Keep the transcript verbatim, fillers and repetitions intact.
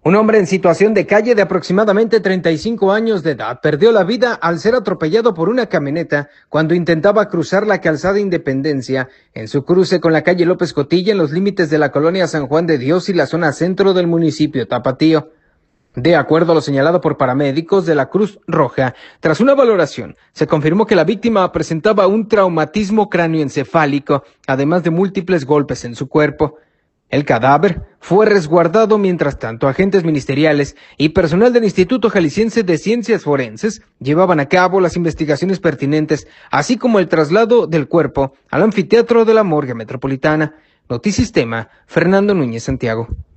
Un hombre en situación de calle de aproximadamente treinta y cinco años de edad perdió la vida al ser atropellado por una camioneta cuando intentaba cruzar la calzada Independencia en su cruce con la calle López Cotilla en los límites de la colonia San Juan de Dios y la zona centro del municipio Tapatío. De acuerdo a lo señalado por paramédicos de la Cruz Roja, tras una valoración, se confirmó que la víctima presentaba un traumatismo cráneoencefálico, además de múltiples golpes en su cuerpo. El cadáver fue resguardado mientras tanto agentes ministeriales y personal del Instituto Jalisciense de Ciencias Forenses llevaban a cabo las investigaciones pertinentes, así como el traslado del cuerpo al anfiteatro de la Morgue Metropolitana. Notisistema, Fernando Núñez Santiago.